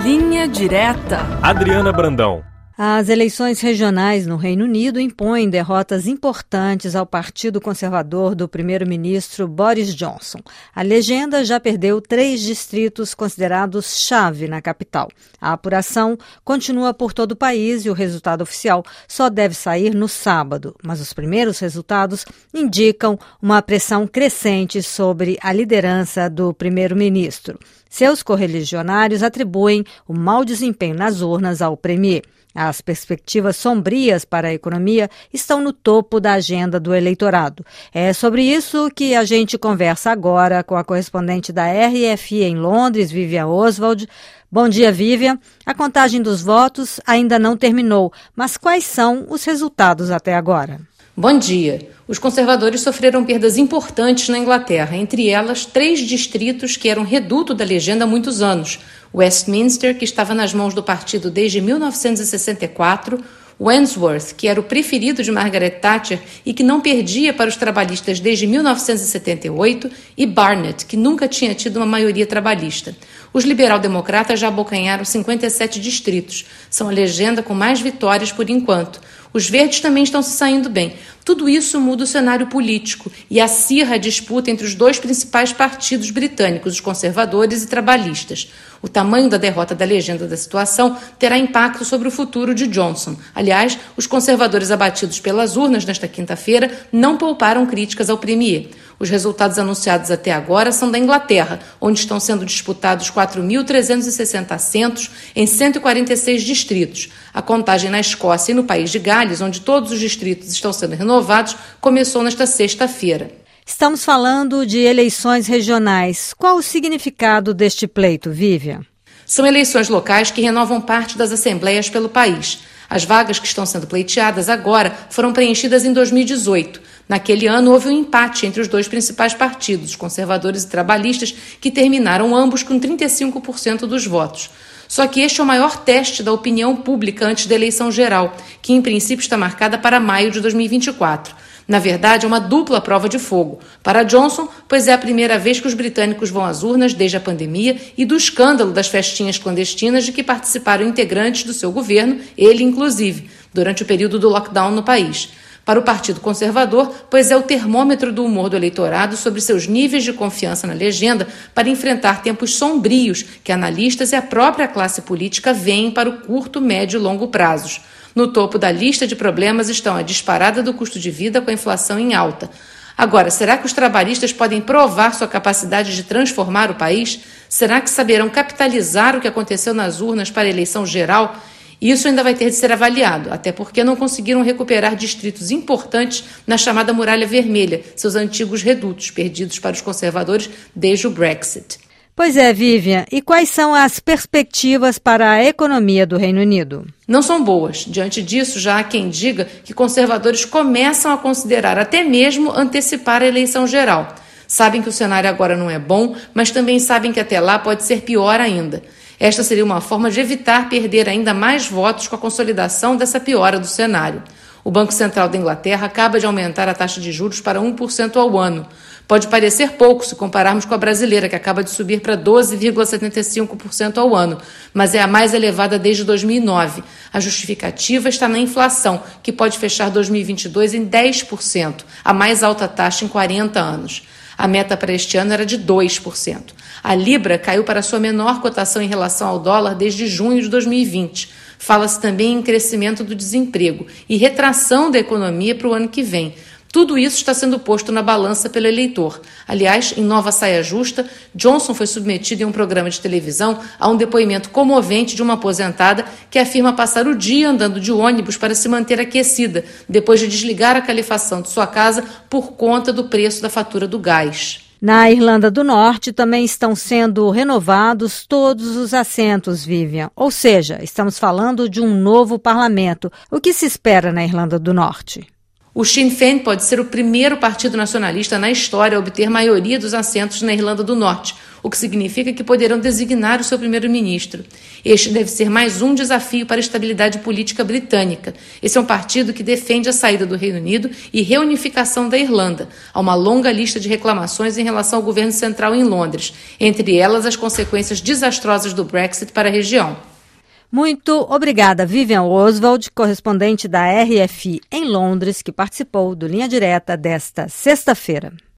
Linha Direta. Adriana Brandão. As eleições regionais no Reino Unido impõem derrotas importantes ao Partido Conservador do primeiro-ministro Boris Johnson. A legenda já perdeu 3 distritos considerados chave na capital. A apuração continua por todo o país e o resultado oficial só deve sair no sábado. Mas os primeiros resultados indicam uma pressão crescente sobre a liderança do primeiro-ministro. Seus correligionários atribuem o mau desempenho nas urnas ao premier. As perspectivas sombrias para a economia estão no topo da agenda do eleitorado. É sobre isso que a gente conversa agora com a correspondente da RFI em Londres, Vivian Oswald. Bom dia, Vivian. A contagem dos votos ainda não terminou, mas quais são os resultados até agora? Bom dia. Os conservadores sofreram perdas importantes na Inglaterra, entre elas 3 distritos que eram reduto da legenda há muitos anos. Westminster, que estava nas mãos do partido desde 1964, Wandsworth, que era o preferido de Margaret Thatcher e que não perdia para os trabalhistas desde 1978, e Barnet, que nunca tinha tido uma maioria trabalhista. Os liberal-democratas já abocanharam 57 distritos. São a legenda com mais vitórias por enquanto. Os verdes também estão se saindo bem. Tudo isso muda o cenário político e acirra a disputa entre os 2 principais partidos britânicos, os conservadores e trabalhistas. O tamanho da derrota da legenda da situação terá impacto sobre o futuro de Johnson. Aliás, os conservadores abatidos pelas urnas nesta quinta-feira não pouparam críticas ao premier. Os resultados anunciados até agora são da Inglaterra, onde estão sendo disputados 4.360 assentos em 146 distritos. A contagem na Escócia e no país de Gales, onde todos os distritos estão sendo renovados, começou nesta sexta-feira. Estamos falando de eleições regionais. Qual o significado deste pleito, Vivian? São eleições locais que renovam parte das assembleias pelo país. As vagas que estão sendo pleiteadas agora foram preenchidas em 2018. Naquele ano, houve um empate entre os 2 principais partidos, conservadores e trabalhistas, que terminaram ambos com 35% dos votos. Só que este é o maior teste da opinião pública antes da eleição geral, que em princípio está marcada para maio de 2024. Na verdade, é uma dupla prova de fogo. Para Johnson, pois é a primeira vez que os britânicos vão às urnas desde a pandemia e do escândalo das festinhas clandestinas de que participaram integrantes do seu governo, ele inclusive, durante o período do lockdown no país. Para o Partido Conservador, pois é o termômetro do humor do eleitorado sobre seus níveis de confiança na legenda para enfrentar tempos sombrios que analistas e a própria classe política veem para o curto, médio e longo prazos. No topo da lista de problemas estão a disparada do custo de vida com a inflação em alta. Agora, será que os trabalhistas podem provar sua capacidade de transformar o país? Será que saberão capitalizar o que aconteceu nas urnas para a eleição geral? Isso ainda vai ter de ser avaliado, até porque não conseguiram recuperar distritos importantes na chamada Muralha Vermelha, seus antigos redutos, perdidos para os conservadores desde o Brexit. Pois é, Vivian. E quais são as perspectivas para a economia do Reino Unido? Não são boas. Diante disso, já há quem diga que conservadores começam a considerar até mesmo antecipar a eleição geral. Sabem que o cenário agora não é bom, mas também sabem que até lá pode ser pior ainda. Esta seria uma forma de evitar perder ainda mais votos com a consolidação dessa piora do cenário. O Banco Central da Inglaterra acaba de aumentar a taxa de juros para 1% ao ano. Pode parecer pouco se compararmos com a brasileira, que acaba de subir para 12,75% ao ano, mas é a mais elevada desde 2009. A justificativa está na inflação, que pode fechar 2022 em 10%, a mais alta taxa em 40 anos. A meta para este ano era de 2%. A Libra caiu para sua menor cotação em relação ao dólar desde junho de 2020. Fala-se também em crescimento do desemprego e retração da economia para o ano que vem. Tudo isso está sendo posto na balança pelo eleitor. Aliás, em nova saia justa, Johnson foi submetido em um programa de televisão a um depoimento comovente de uma aposentada que afirma passar o dia andando de ônibus para se manter aquecida, depois de desligar a calefação de sua casa por conta do preço da fatura do gás. Na Irlanda do Norte também estão sendo renovados todos os assentos, Vivian. Ou seja, estamos falando de um novo parlamento. O que se espera na Irlanda do Norte? O Sinn Féin pode ser o primeiro partido nacionalista na história a obter maioria dos assentos na Irlanda do Norte. o que significa que poderão designar o seu primeiro-ministro. Este deve ser mais um desafio para a estabilidade política britânica. Esse é um partido que defende a saída do Reino Unido e reunificação da Irlanda. Há uma longa lista de reclamações em relação ao governo central em Londres, entre elas as consequências desastrosas do Brexit para a região. Muito obrigada, Vivian Oswald, correspondente da RFI em Londres, que participou do Linha Direta desta sexta-feira.